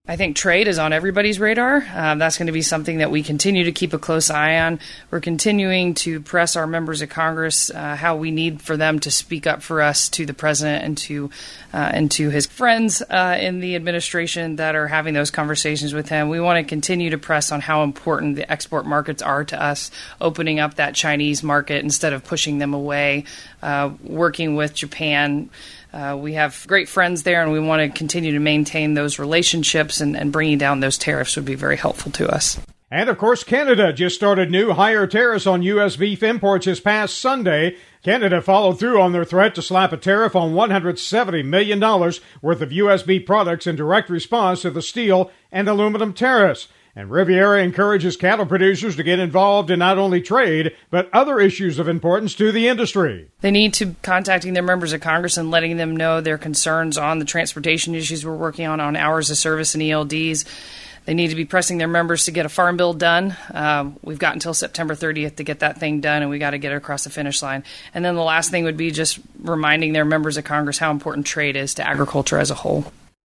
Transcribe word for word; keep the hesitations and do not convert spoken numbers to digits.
I think trade is on everybody's radar. Um, that's going to be something that we continue to keep a close eye on. We're continuing to press our members of Congress uh, how we need for them to speak up for us to the president and to uh, and to his friends uh, in the administration that are having those conversations with him. We want to continue to press on how important the export markets are to us, opening up that Chinese market instead of pushing them away, uh, working with Japan. Uh, we have great friends there, and we want to continue to maintain those relationships, and, and bringing down those tariffs would be very helpful to us. And, of course, Canada just started new higher tariffs on U S beef imports this past Sunday. Canada followed through on their threat to slap a tariff on one hundred seventy million dollars worth of U S beef products in direct response to the steel and aluminum tariffs. And Riviera encourages cattle producers to get involved in not only trade, but other issues of importance to the industry. They need to be contacting their members of Congress and letting them know their concerns on the transportation issues we're working on, on hours of service and E L Ds. They need to be pressing their members to get a farm bill done. Um, we've got until September thirtieth to get that thing done, and we got to get it across the finish line. And then the last thing would be just reminding their members of Congress how important trade is to agriculture as a whole.